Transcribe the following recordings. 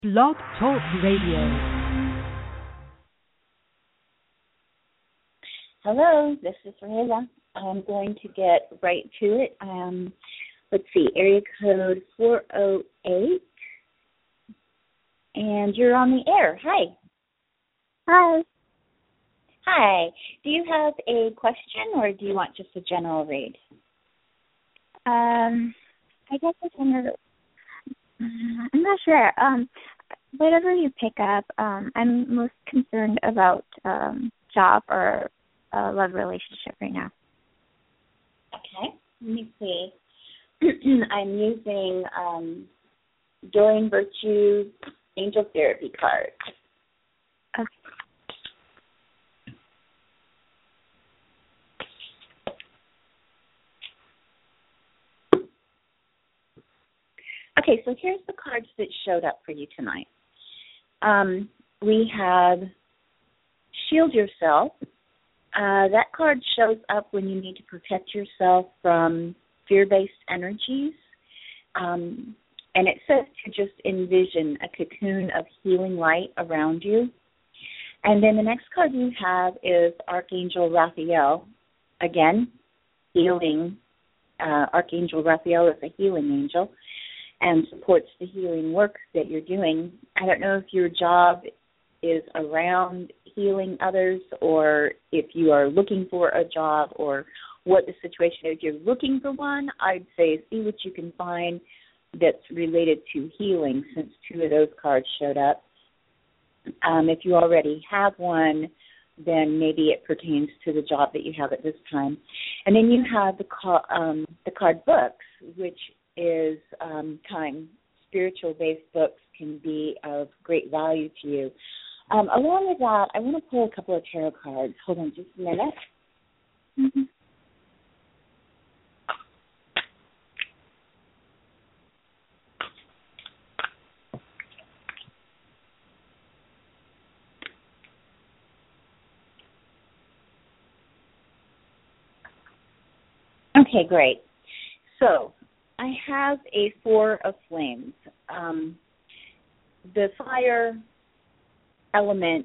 Blog Talk Radio. Hello, this is Rayla. I'm going to get right to it. Let's see, area code 408, and you're on the air. Hi. Hi. Hi. Do you have a question, or do you want just a general read? I guess it's another. I'm not sure. Whatever you pick up, I'm most concerned about job or love relationship right now. Okay. Let me see. I'm using Doreen Virtue Angel Therapy card. Okay. Okay, so here's the cards that showed up for you tonight. We have Shield Yourself. That card shows up when you need to protect yourself from fear-based energies. And it says to just envision a cocoon of healing light around you. And then the next card you have is Archangel Raphael. Again, healing. Archangel Raphael is a healing angel and supports the healing work that you're doing. I don't know if your job is around healing others or if you are looking for a job or what the situation is. If you're looking for one, I'd say see what you can find that's related to healing, since two of those cards showed up. If you already have one, then maybe it pertains to the job that you have at this time. And then you have the card books, which is time. Spiritual-based books can be of great value to you. Along with that, I want to pull a couple of tarot cards. Hold on just a minute. Mm-hmm. Okay, great. So I have a Four of Flames. The fire element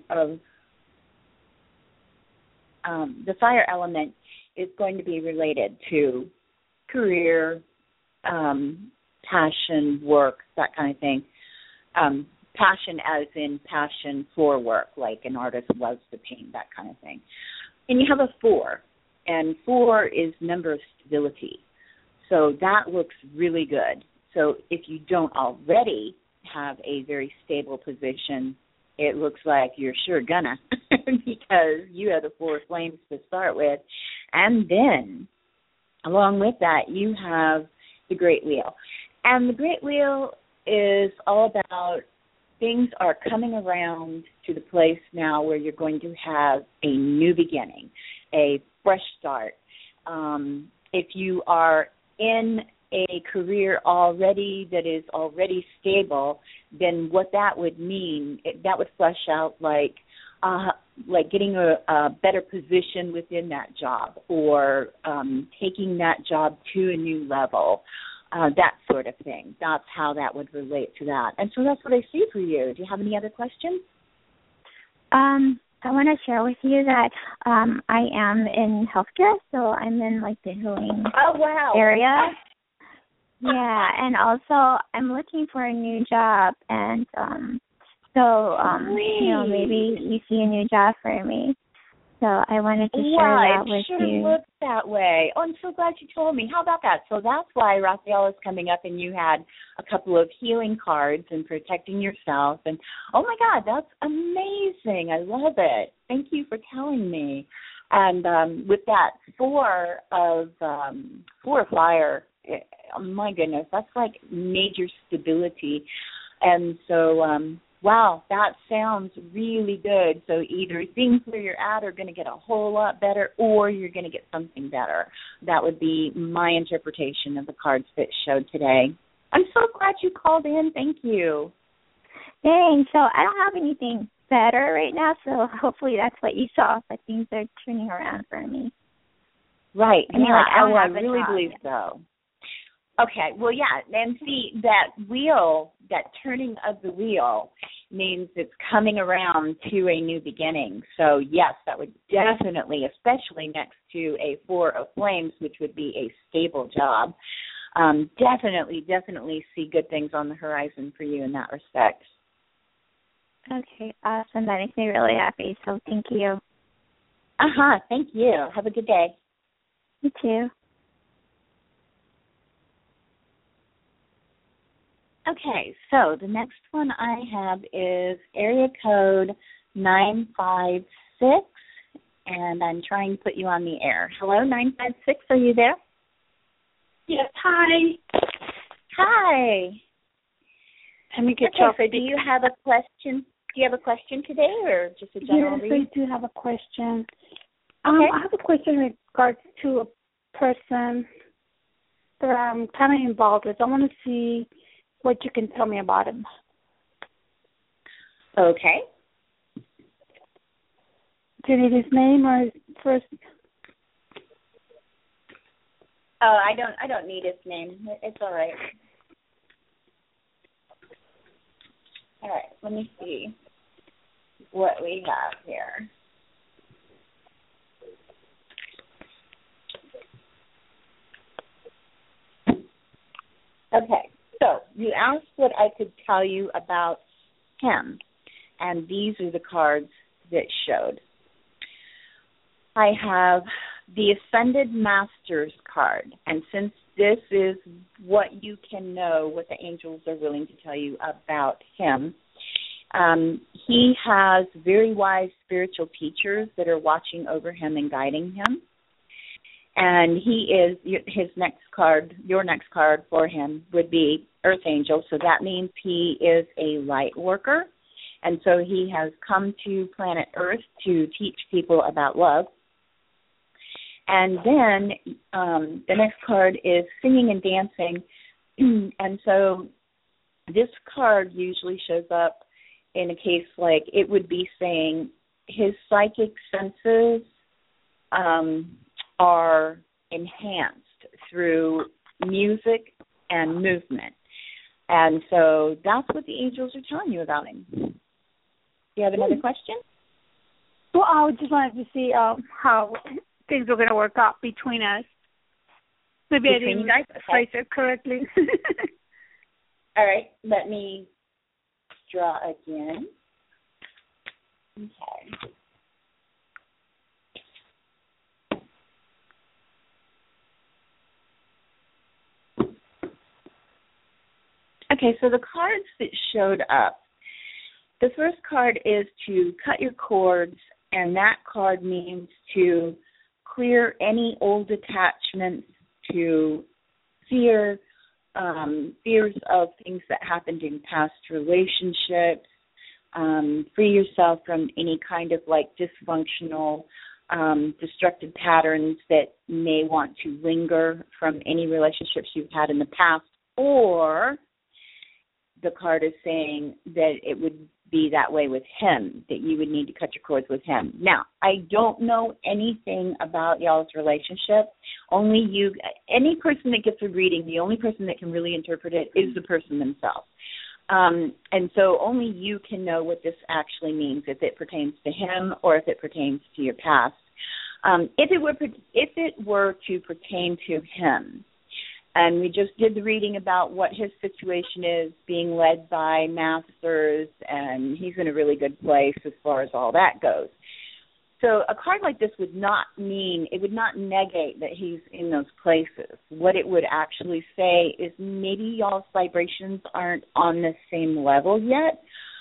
is going to be related to career, passion, work, that kind of thing. Passion as in passion for work, like an artist loves to paint, that kind of thing. And you have a 4, and 4 is number of stability. So that looks really good. So if you don't already have a very stable position, it looks like you're sure gonna because you have the 4 flames to start with. And then, along with that, you have the Great Wheel. And the Great Wheel is all about things are coming around to the place now where you're going to have a new beginning, a fresh start. If you are in a career already that is already stable, then what that would mean, that would flesh out like getting a better position within that job or taking that job to a new level, that sort of thing. That's how that would relate to that. And so that's what I see for you. Do you have any other questions? I want to share with you that I am in healthcare, so I'm in like the healing area. Yeah, and also I'm looking for a new job, and maybe you see a new job for me. So I wanted to share that with you. It sure looks that way. Oh, I'm so glad you told me. How about that? So that's why Raphael is coming up, and you had a couple of healing cards and protecting yourself. And, oh, my God, that's amazing. I love it. Thank you for telling me. And with that, 4 fire, oh, my goodness, that's like major stability. And so, wow, that sounds really good. So either things where you're at are going to get a whole lot better or you're going to get something better. That would be my interpretation of the cards that showed today. I'm so glad you called in. Thank you. Thanks. So I don't have anything better right now, so hopefully that's what you saw, but things are turning around for me. Right. I mean, I really believe so. Okay, well, yeah, and see, that wheel, that turning of the wheel means it's coming around to a new beginning. So, yes, that would definitely, especially next to a Four of Flames, which would be a stable job, definitely see good things on the horizon for you in that respect. Okay, awesome. That makes me really happy, so thank you. Thank you. Have a good day. You too. Okay, so the next one I have is area code 956, and I'm trying to put you on the air. Hello, 956, are you there? Yes, hi. Hi. Let me get you off. So do you have a question? Do you have a question today, or just a general reading? Yes, I do have a question. Okay. I have a question in regards to a person that I'm kind of involved with. I want to see what you can tell me about him. Okay. Do you need his name or his first? Oh, I don't need his name. It's all right. All right, let me see what we have here. Okay, so you asked what I could tell you about him, and these are the cards that showed. I have the Ascended Masters card, and since this is what you can know, what the angels are willing to tell you about him, he has very wise spiritual teachers that are watching over him and guiding him. And he is, his next card, your next card for him would be Earth Angel. So that means he is a light worker. And so he has come to planet Earth to teach people about love. And then the next card is Singing and Dancing. And so this card usually shows up in a case like it would be saying his psychic senses are enhanced through music and movement. And so that's what the angels are telling you about him. Do you have another question? Well, I just wanted to see how things were going to work out between us. Maybe I didn't phrase it correctly. All right, let me draw again. Okay. Okay, so the cards that showed up, the first card is to cut your cords, and that card means to clear any old attachments to fears of things that happened in past relationships, free yourself from any kind of like dysfunctional, destructive patterns that may want to linger from any relationships you've had in the past, or the card is saying that it would be that way with him, that you would need to cut your cords with him. Now, I don't know anything about y'all's relationship. Only you, any person that gets a reading, the only person that can really interpret it is the person themselves. And so only you can know what this actually means, if it pertains to him or if it pertains to your past. If it were to pertain to him, and we just did the reading about what his situation is, being led by masters, and he's in a really good place as far as all that goes. So a card like this would not mean, it would not negate that he's in those places. What it would actually say is maybe y'all's vibrations aren't on the same level yet.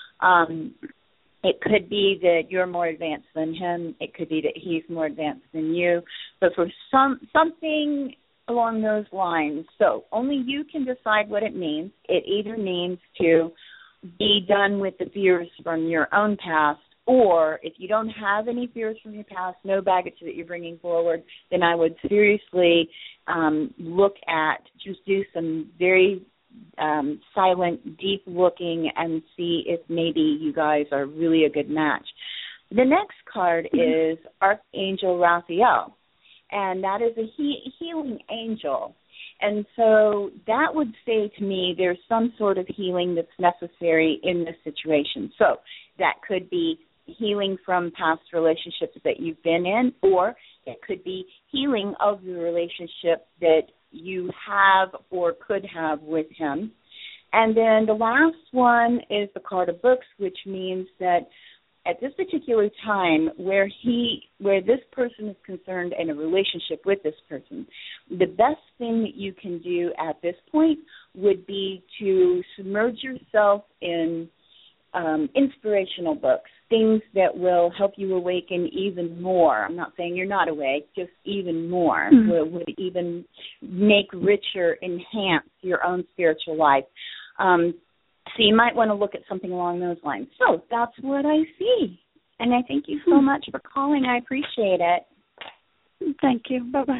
It could be that you're more advanced than him. It could be that he's more advanced than you. But for something along those lines, so only you can decide what it means. It either means to be done with the fears from your own past, or if you don't have any fears from your past, no baggage that you're bringing forward, then I would seriously look at, just do some very silent, deep looking and see if maybe you guys are really a good match. The next card is Archangel Raphael. And that is a healing angel. And so that would say to me there's some sort of healing that's necessary in this situation. So that could be healing from past relationships that you've been in, or it could be healing of the relationship that you have or could have with him. And then the last one is the card of books, which means that at this particular time where this person is concerned in a relationship with this person, the best thing that you can do at this point would be to submerge yourself in inspirational books, things that will help you awaken even more. I'm not saying you're not awake, just even more, would even make richer, enhance your own spiritual life. So you might want to look at something along those lines. So that's what I see. And I thank you so much for calling. I appreciate it. Thank you. Bye-bye.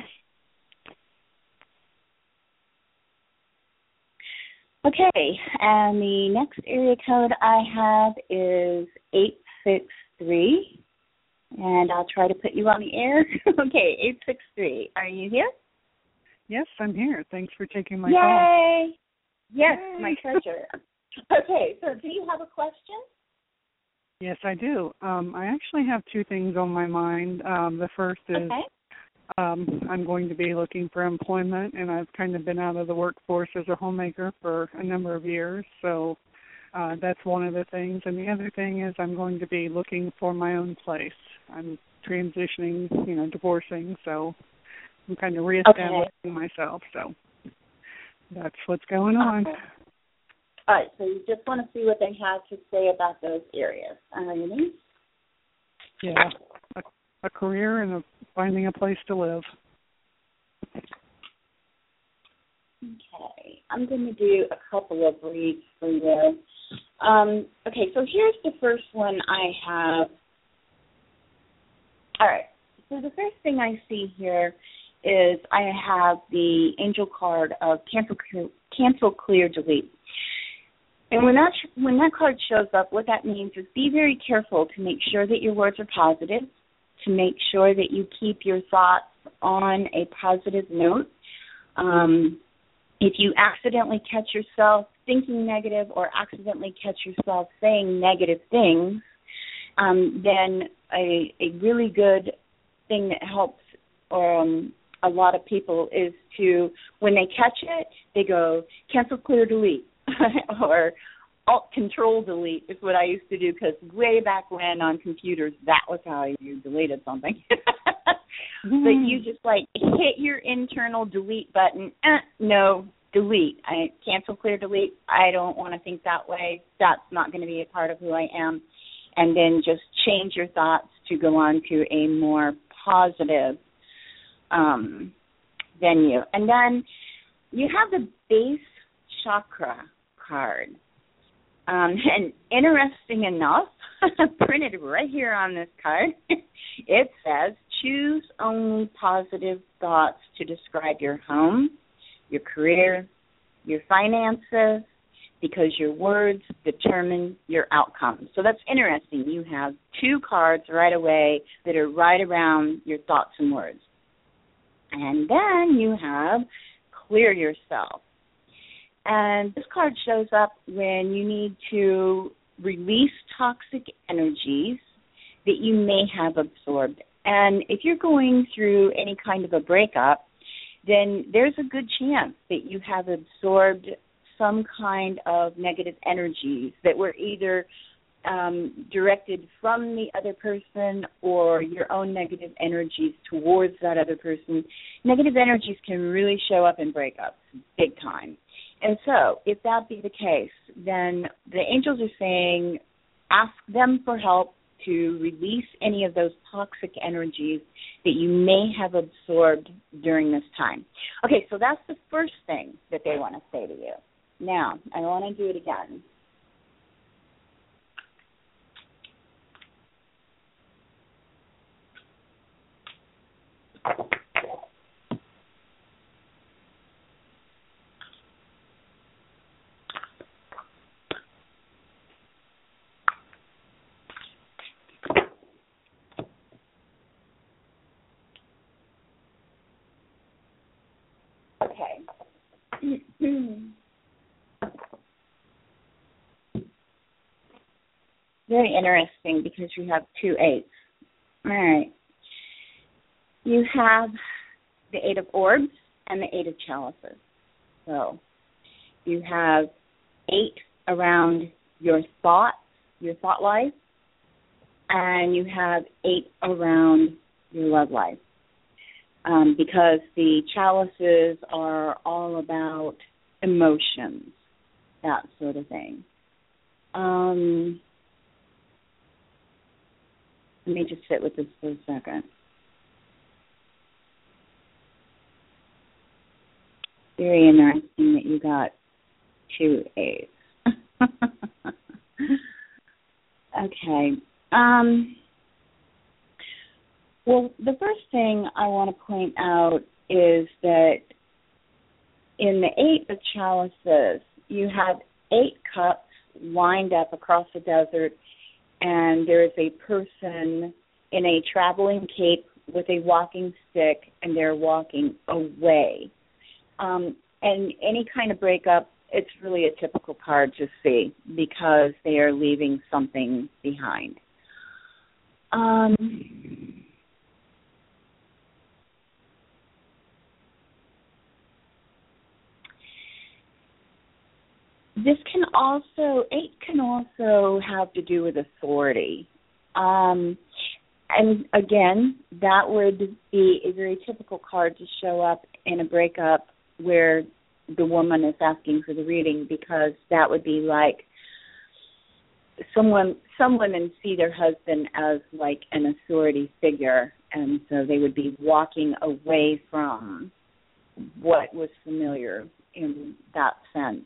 Okay, and the next area code I have is 863, and I'll try to put you on the air. Okay, 863, are you here? Yes, I'm here. Thanks for taking my call. Yay! Yes, my pleasure. Okay, so do you have a question? Yes, I do. I actually have two things on my mind. The first is I'm going to be looking for employment, and I've kind of been out of the workforce as a homemaker for a number of years, so that's one of the things. And the other thing is I'm going to be looking for my own place. I'm transitioning, divorcing, so I'm kind of reestablishing myself, so that's what's going on. All right, so you just want to see what they have to say about those areas. Ready? Yeah, a career and finding a place to live. Okay, I'm going to do a couple of reads for you. Okay, so here's the first one I have. All right, so the first thing I see here is I have the angel card of cancel, clear, delete. And when that card shows up, what that means is be very careful to make sure that your words are positive, to make sure that you keep your thoughts on a positive note. If you accidentally catch yourself thinking negative or accidentally catch yourself saying negative things, then a really good thing that helps a lot of people is to, when they catch it, they go cancel, clear, delete. Or Alt-Control-Delete is what I used to do, because way back when on computers, that was how you deleted something. But you just hit your internal delete button. No, delete. Cancel, clear, delete. I don't want to think that way. That's not going to be a part of who I am. And then just change your thoughts to go on to a more positive venue. And then you have the base chakra card. And interesting enough, printed right here on this card, it says, choose only positive thoughts to describe your home, your career, your finances, because your words determine your outcome. So that's interesting. You have two cards right away that are right around your thoughts and words. And then you have clear yourself. And this card shows up when you need to release toxic energies that you may have absorbed. And if you're going through any kind of a breakup, then there's a good chance that you have absorbed some kind of negative energies that were either directed from the other person or your own negative energies towards that other person. Negative energies can really show up in breakups big time. And so if that be the case, then the angels are saying ask them for help to release any of those toxic energies that you may have absorbed during this time. Okay, so that's the first thing that they want to say to you. Now, I want to do it again. Okay, very interesting because you have 2 8s. All right. You have the 8 of orbs and the 8 of chalices. So you have 8 around your thought life, and you have 8 around your love life. Because the chalices are all about emotions, that sort of thing. Let me just sit with this for a second. Very interesting that you got 2 A's. Okay. Well, the first thing I want to point out is that in the 8 of chalices, you have 8 cups lined up across the desert, and there is a person in a traveling cape with a walking stick, and they're walking away. And any kind of breakup, it's really a typical card to see because they are leaving something behind. This can also, 8 can also have to do with authority. And again, that would be a very typical card to show up in a breakup where the woman is asking for the reading, because that would be like some women see their husband as like an authority figure, and so they would be walking away from what was familiar in that sense.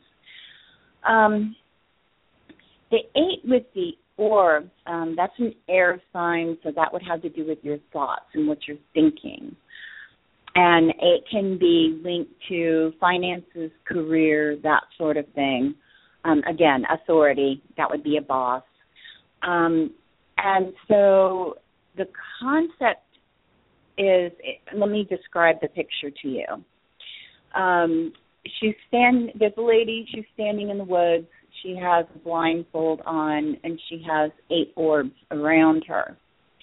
The 8 with the orb, that's an air sign, so that would have to do with your thoughts and what you're thinking. And 8 can be linked to finances, career, that sort of thing. Again, authority, that would be a boss. And so the concept is, let me describe the picture to you. There's a lady, she's standing in the woods. She has a blindfold on, and she has 8 orbs around her.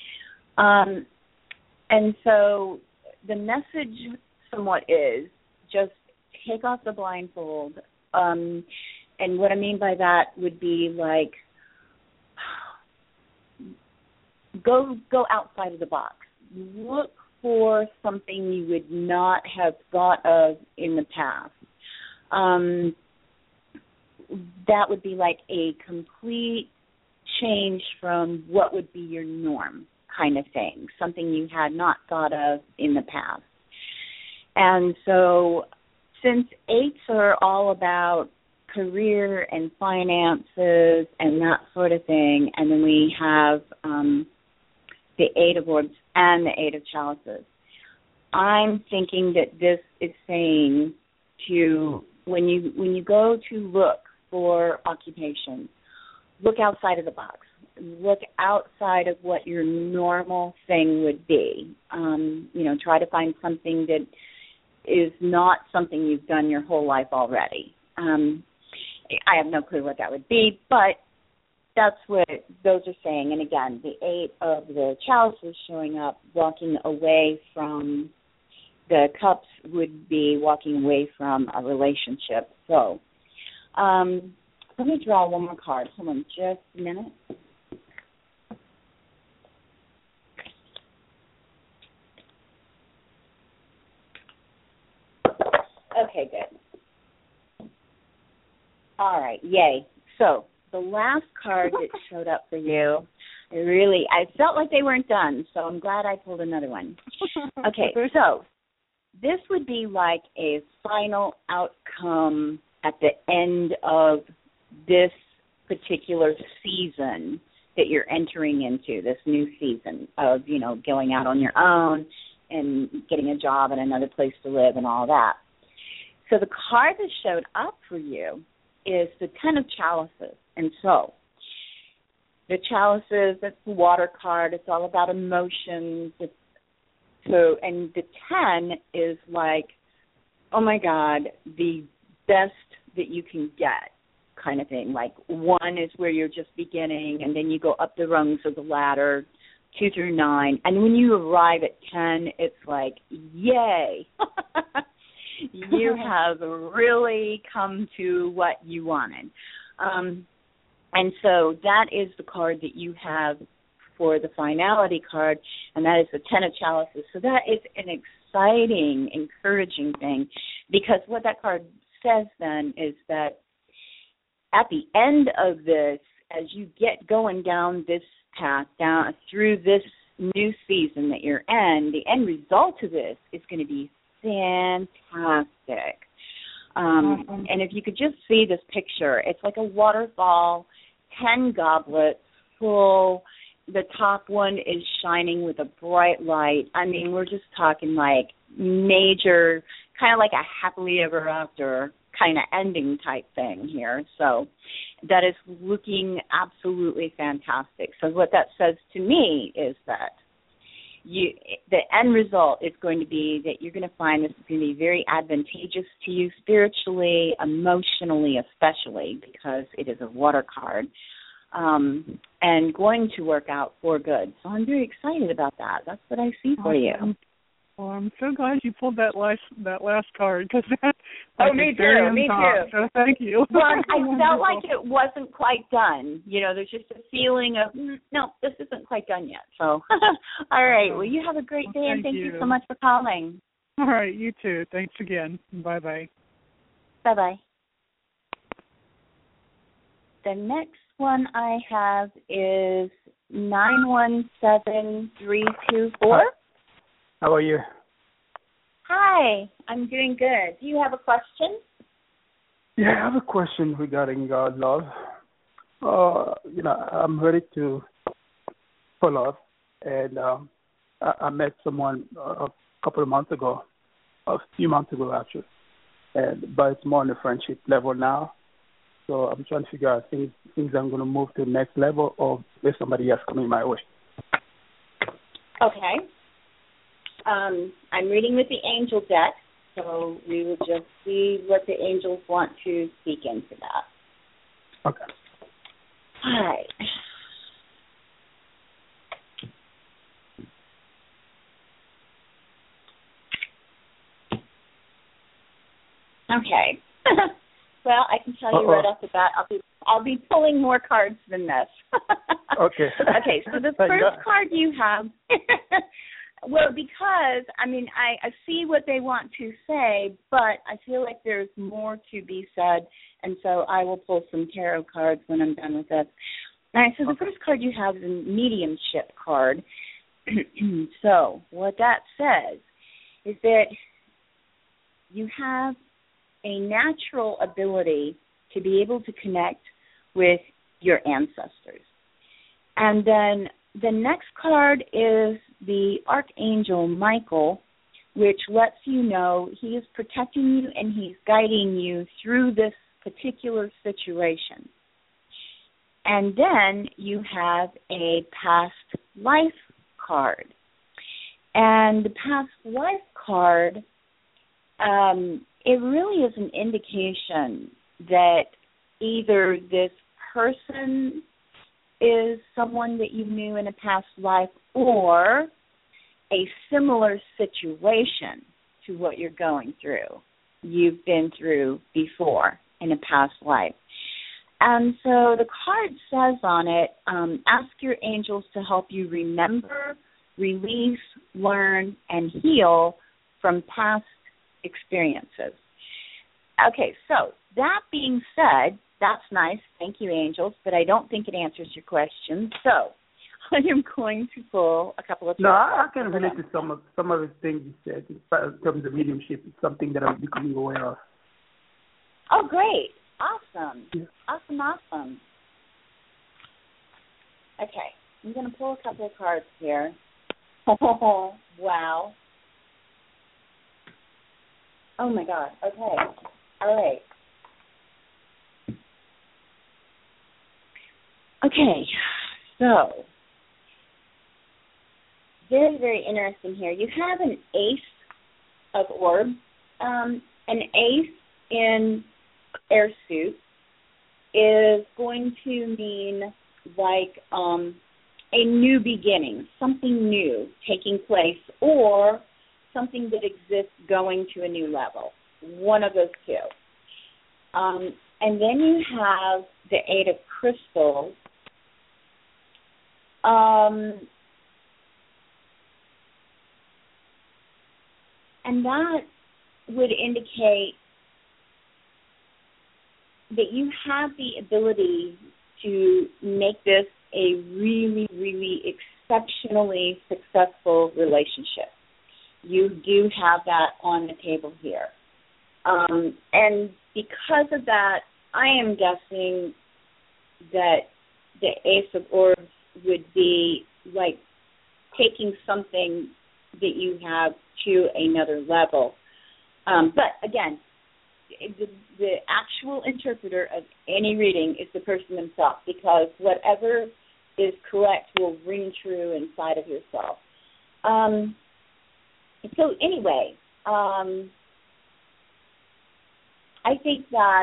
And so the message somewhat is just take off the blindfold. And what I mean by that would be like go outside of the box. Look for something you would not have thought of in the past. That would be like a complete change from what would be your norm kind of thing, something you had not thought of in the past. And so since 8s are all about career and finances and that sort of thing, and then we have the 8 of orbs and the 8 of chalices, I'm thinking that this is saying to, when you go to look for occupation, look outside of the box. Look outside of what your normal thing would be. Try to find something that is not something you've done your whole life already. I have no clue what that would be, but that's what those are saying. And again, the 8 of the chalices showing up, walking away from the cups would be walking away from a relationship. So let me draw one more card. Hold on just a minute. Okay, good. All right, yay. So the last card that showed up for you, I felt like they weren't done, so I'm glad I pulled another one. Okay, so this would be like a final outcome at the end of this particular season that you're entering into, this new season of, going out on your own and getting a job and another place to live and all that. So the card that showed up for you is the 10 of chalices. And so the chalices, that's the water card. It's all about emotions. And the 10 is like, oh, my God, the best that you can get. kind of thing. Like 1 is where you're just beginning, and then you go up the rungs of the ladder, 2 through 9. And when you arrive at 10, it's like, yay. You have really come to what you wanted. And so that is the card that you have for the finality card, and that is the 10 of chalices. So that is an exciting, encouraging thing, because what that card says then is that at the end of this, as you get going down this path, down through this new season that you're in, the end result of this is going to be fantastic. And if you could just see this picture, it's like a waterfall, 10 goblets full. The top one is shining with a bright light. I mean, we're just talking like major, kind of like a happily ever after kind of ending type thing here. So that is looking absolutely fantastic. So what that says to me is that the end result is going to be that you're going to find this is going to be very advantageous to you spiritually, emotionally especially, because it is a water card, and going to work out for good. So I'm very excited about that. That's what I see for you. Well, I'm so glad you pulled that last card, because that me too. So thank you. Well, I felt like it wasn't quite done. You know, there's just a feeling of, no, this isn't quite done yet. So, all right. Well, you have a great day, and thank you so much for calling. All right, you too. Thanks again. Bye-bye. Bye-bye. The next one I have is 917324. How are you? Hi, I'm doing good. Do you have a question? Yeah, I have a question regarding love. I'm ready for love, and I met someone a couple of months ago, a few months ago actually, but it's more on the friendship level now. So I'm trying to figure out things I'm going to move to the next level, or there's somebody else coming my way. Okay. I'm reading with the angel deck, so we will just see what the angels want to speak into that. Okay. All right. Okay. Well, I can tell you right off the bat, I'll be pulling more cards than this. Okay. Okay, so the first card you have, well, because, I mean, I see what they want to say, but I feel like there's more to be said, and so I will pull some tarot cards when I'm done with this. All right, so the first card you have is a mediumship card. So what that says is that you have a natural ability to be able to connect with your ancestors. And then the next card is the Archangel Michael, which lets you know he is protecting you and he's guiding you through this particular situation. And then you have a past life card. And the past life card, it really is an indication that either this person is someone that you knew in a past life or a similar situation to what you're going through, you've been through before in a past life. And so the card says on it, ask your angels to help you remember, release, learn, and heal from past experiences. Okay, so that being said, that's nice. Thank you, angels, but I don't think it answers your question. So I am going to pull a couple of... No, I can relate to some of the things you said in terms of mediumship. It's something that I'm becoming aware of. Oh, great. Awesome. Yeah. Awesome. Okay, I'm going to pull a couple of cards here. Oh, wow. Oh, my God. Okay. All right. Okay, so very, very interesting here. You have an ace of orbs, an ace in air suit, is going to mean like a new beginning, something new taking place, or something that exists going to a new level. One of those two. And then you have the Eight of Crystals. And that would indicate that you have the ability to make this a really, really exceptionally successful relationship. You do have that on the table here. And because of that, I am guessing that the Ace of Orbs would be like taking something that you have to another level. But again, the actual interpreter of any reading is the person themselves, because whatever is correct will ring true inside of yourself. So anyway, I think that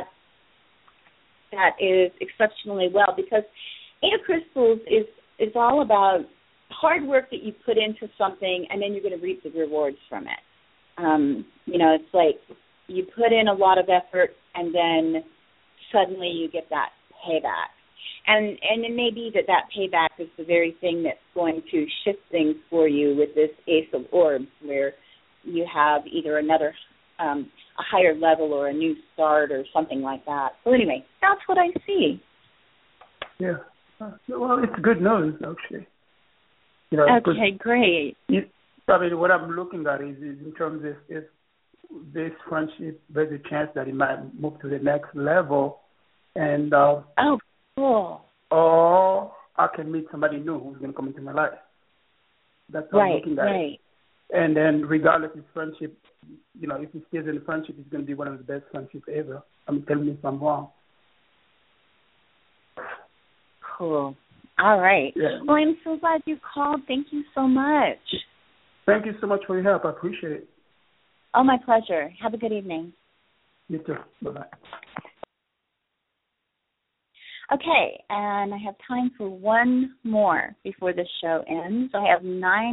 is exceptionally well, because Eight of Crystals is all about hard work that you put into something, and then you're going to reap the rewards from it. It's like you put in a lot of effort, and then suddenly you get that payback. And it may be that payback is the very thing that's going to shift things for you with this Ace of Orbs, where you have either another a higher level or a new start or something like that. So anyway, that's what I see. Yeah. Well, it's good news, actually. Okay, great. Probably what I'm looking at is in terms of if this friendship, there's a chance that it might move to the next level. And cool. Or I can meet somebody new who's going to come into my life. That's how I'm looking at it. And then regardless of friendship, if he stays in the friendship, it's going to be one of the best friendships ever. Tell me if I'm wrong. Cool. All right. Yeah. Well, I'm so glad you called. Thank you so much. Thank you so much for your help. I appreciate it. Oh, my pleasure. Have a good evening. You too. Bye-bye. Okay, and I have time for one more before this show ends. I have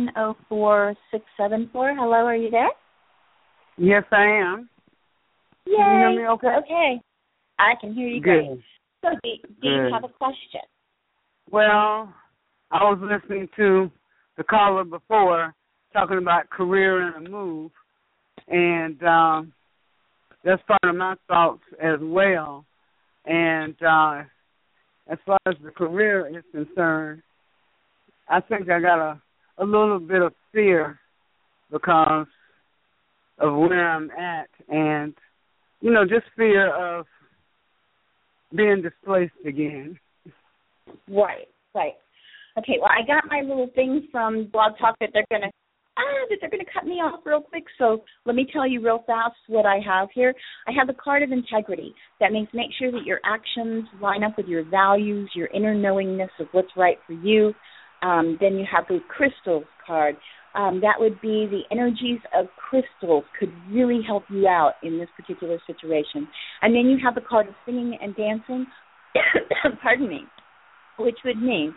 904674. Hello, are you there? Yes, I am. Yay. Can you hear me okay? Okay. I can hear you good. Great. So do you have a question? Well, I was listening to the caller before talking about career and a move, and that's part of my thoughts as well. And as far as the career is concerned, I think I got a little bit of fear because of where I'm at, and, just fear of being displaced again. Right. Okay, well, I got my little thing from Blog Talk that they're going to cut me off real quick, so let me tell you real fast what I have here. I have the card of integrity. That means make sure that your actions line up with your values, your inner knowingness of what's right for you. Then you have the crystals card. That would be the energies of crystals could really help you out in this particular situation. And then you have the card of singing and dancing, pardon me, which would mean,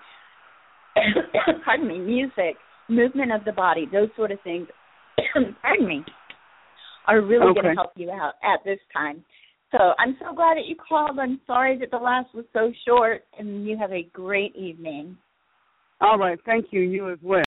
music, movement of the body, those sort of things, pardon me, are really going to help you out at this time. So I'm so glad that you called. I'm sorry that the last was so short, and you have a great evening. All right. Thank you. You as well.